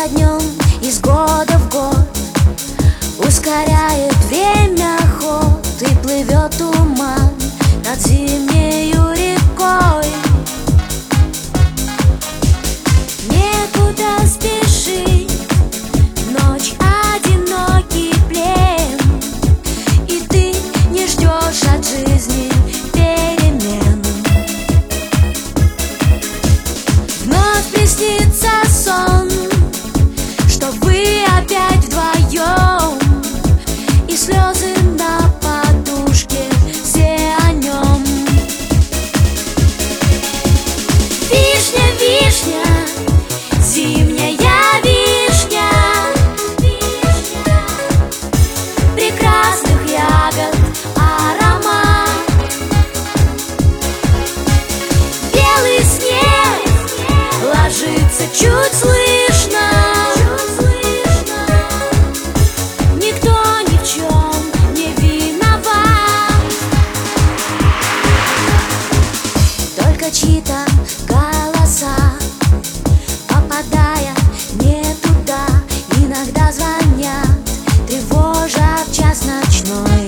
за днем, из года в год ускоряет время ход, и плывет туман над зимнею рекой. Некуда спешить, ночь одинокий плен, и ты не ждешь от жизни перемен. Вновь приснится сон, что вы опять вдвоем, и слезы на подушке, все о нем. Вишня, вишня, зимняя вишня, прекрасных ягод аромат. Белый снег ложится чуть слышно, никто ни в чем не виноват, только чьи-то голоса, попадая не туда, иногда звонят, тревожа в час ночной.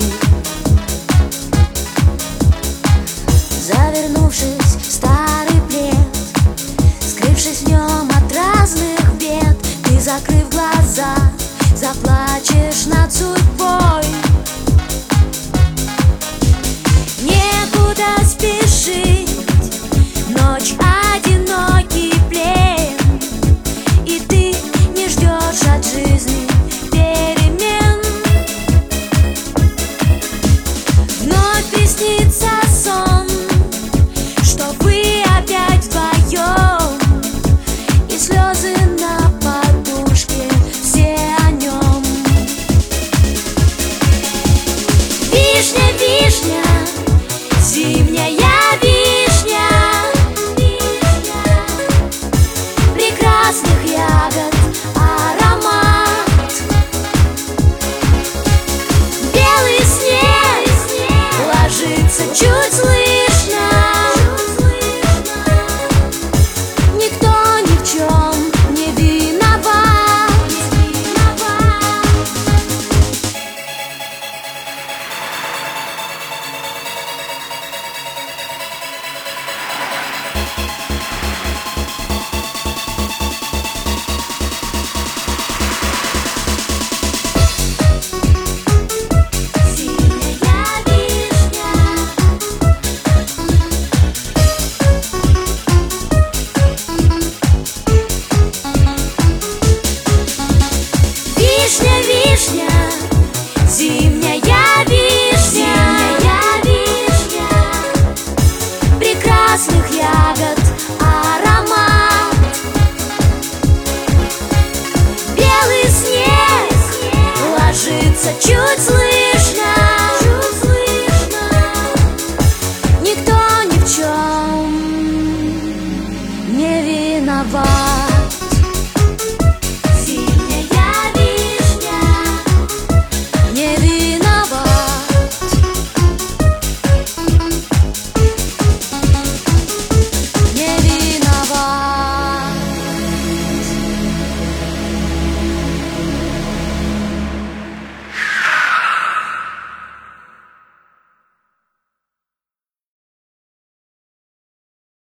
Завернувшись в старый плед, скрывшись в нем от разных бед, ты, закрыв глаза, заплачешь над судьбой. Некуда спешить, ночь одинокий плен, и ты не ждешь от жизни перемен. Вновь приснится сон, что вы опять вдвоем, и слезы